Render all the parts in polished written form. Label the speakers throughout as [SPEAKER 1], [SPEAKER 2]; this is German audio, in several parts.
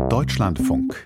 [SPEAKER 1] Deutschlandfunk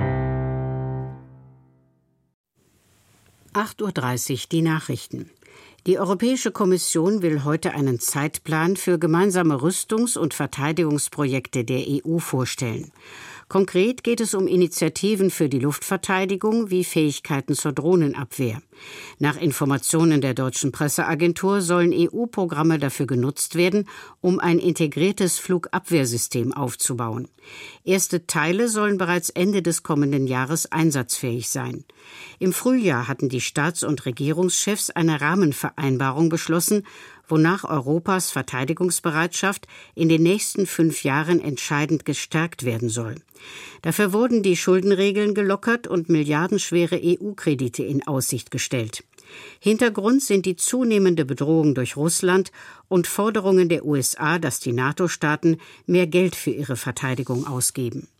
[SPEAKER 2] 8:30 Uhr die Nachrichten. Die Europäische Kommission will heute einen Zeitplan für gemeinsame Rüstungs- und Verteidigungsprojekte der EU vorstellen. Konkret geht es um Initiativen für die Luftverteidigung wie Fähigkeiten zur Drohnenabwehr. Nach Informationen der deutschen Presseagentur sollen EU-Programme dafür genutzt werden, um ein integriertes Flugabwehrsystem aufzubauen. Erste Teile sollen bereits Ende des kommenden Jahres einsatzfähig sein. Im Frühjahr hatten die Staats- und Regierungschefs eine Rahmenvereinbarung beschlossen, wonach Europas Verteidigungsbereitschaft in den nächsten 5 Jahren entscheidend gestärkt werden soll. Dafür wurden die Schuldenregeln gelockert und milliardenschwere EU-Kredite in Aussicht gestellt. Hintergrund sind die zunehmende Bedrohung durch Russland und Forderungen der USA, dass die NATO-Staaten mehr Geld für ihre Verteidigung ausgeben.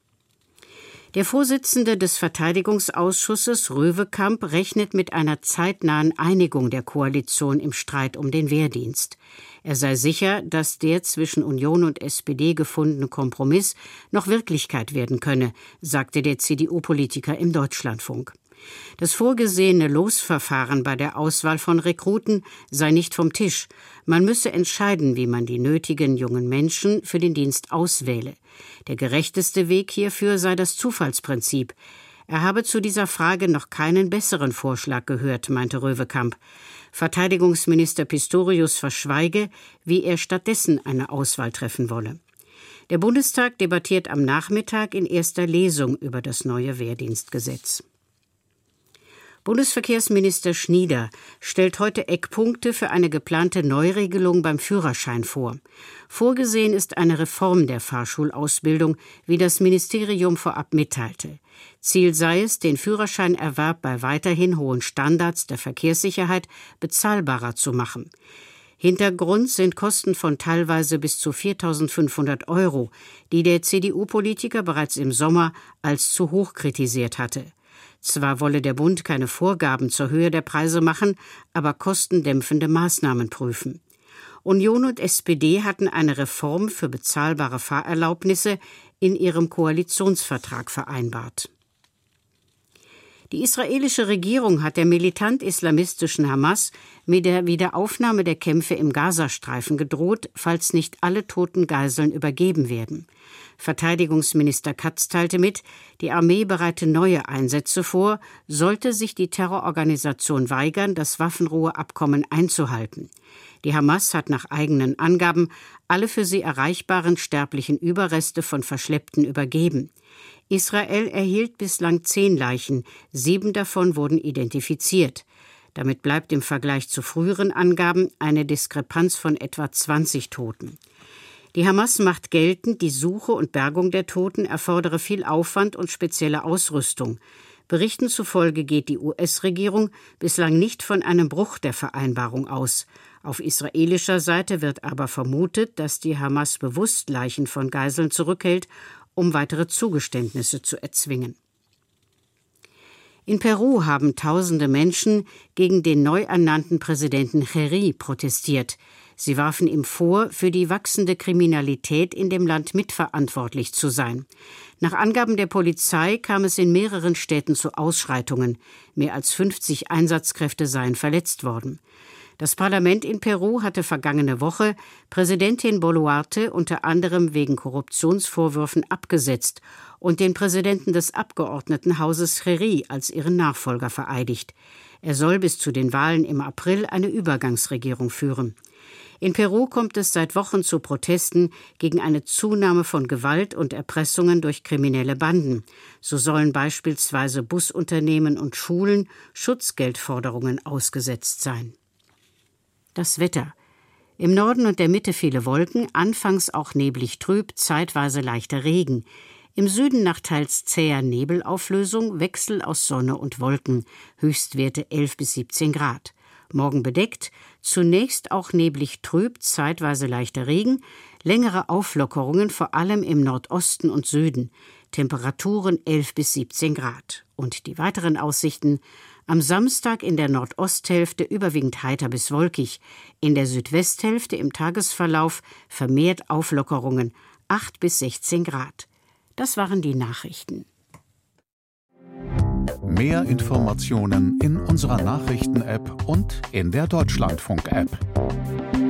[SPEAKER 2] Der Vorsitzende des Verteidigungsausschusses, Röwekamp, rechnet mit einer zeitnahen Einigung der Koalition im Streit um den Wehrdienst. Er sei sicher, dass der zwischen Union und SPD gefundene Kompromiss noch Wirklichkeit werden könne, sagte der CDU-Politiker im Deutschlandfunk. Das vorgesehene Losverfahren bei der Auswahl von Rekruten sei nicht vom Tisch. Man müsse entscheiden, wie man die nötigen jungen Menschen für den Dienst auswähle. Der gerechteste Weg hierfür sei das Zufallsprinzip. Er habe zu dieser Frage noch keinen besseren Vorschlag gehört, meinte Röwekamp. Verteidigungsminister Pistorius verschweige, wie er stattdessen eine Auswahl treffen wolle. Der Bundestag debattiert am Nachmittag in erster Lesung über das neue Wehrdienstgesetz. Bundesverkehrsminister Schnieder stellt heute Eckpunkte für eine geplante Neuregelung beim Führerschein vor. Vorgesehen ist eine Reform der Fahrschulausbildung, wie das Ministerium vorab mitteilte. Ziel sei es, den Führerscheinerwerb bei weiterhin hohen Standards der Verkehrssicherheit bezahlbarer zu machen. Hintergrund sind Kosten von teilweise bis zu 4.500 €, die der CDU-Politiker bereits im Sommer als zu hoch kritisiert hatte. Zwar wolle der Bund keine Vorgaben zur Höhe der Preise machen, aber kostendämpfende Maßnahmen prüfen. Union und SPD hatten eine Reform für bezahlbare Fahrerlaubnisse in ihrem Koalitionsvertrag vereinbart. Die israelische Regierung hat der militant-islamistischen Hamas mit der Wiederaufnahme der Kämpfe im Gazastreifen gedroht, falls nicht alle toten Geiseln übergeben werden. Verteidigungsminister Katz teilte mit, die Armee bereite neue Einsätze vor, sollte sich die Terrororganisation weigern, das Waffenruheabkommen einzuhalten. Die Hamas hat nach eigenen Angaben alle für sie erreichbaren sterblichen Überreste von Verschleppten übergeben. Israel erhielt bislang 10 Leichen, 7 davon wurden identifiziert. Damit bleibt im Vergleich zu früheren Angaben eine Diskrepanz von etwa 20 Toten. Die Hamas macht geltend, die Suche und Bergung der Toten erfordere viel Aufwand und spezielle Ausrüstung. Berichten zufolge geht die US-Regierung bislang nicht von einem Bruch der Vereinbarung aus. Auf israelischer Seite wird aber vermutet, dass die Hamas bewusst Leichen von Geiseln zurückhält, um weitere Zugeständnisse zu erzwingen. In Peru haben tausende Menschen gegen den neu ernannten Präsidenten Cherry protestiert. Sie warfen ihm vor, für die wachsende Kriminalität in dem Land mitverantwortlich zu sein. Nach Angaben der Polizei kam es in mehreren Städten zu Ausschreitungen. Mehr als 50 Einsatzkräfte seien verletzt worden. Das Parlament in Peru hatte vergangene Woche Präsidentin Boluarte unter anderem wegen Korruptionsvorwürfen abgesetzt und den Präsidenten des Abgeordnetenhauses Cherry als ihren Nachfolger vereidigt. Er soll bis zu den Wahlen im April eine Übergangsregierung führen. In Peru kommt es seit Wochen zu Protesten gegen eine Zunahme von Gewalt und Erpressungen durch kriminelle Banden. So sollen beispielsweise Busunternehmen und Schulen Schutzgeldforderungen ausgesetzt sein. Das Wetter. Im Norden und der Mitte viele Wolken, anfangs auch neblig trüb, zeitweise leichter Regen. Im Süden nach teils zäher Nebelauflösung, Wechsel aus Sonne und Wolken, Höchstwerte 11 bis 17 Grad. Morgen bedeckt, zunächst auch neblig trüb, zeitweise leichter Regen, längere Auflockerungen vor allem im Nordosten und Süden, Temperaturen 11 bis 17 Grad. Und die weiteren Aussichten: am Samstag in der Nordosthälfte überwiegend heiter bis wolkig, in der Südwesthälfte im Tagesverlauf vermehrt Auflockerungen, 8 bis 16 Grad. Das waren die Nachrichten.
[SPEAKER 1] Mehr Informationen in unserer Nachrichten-App und in der Deutschlandfunk-App.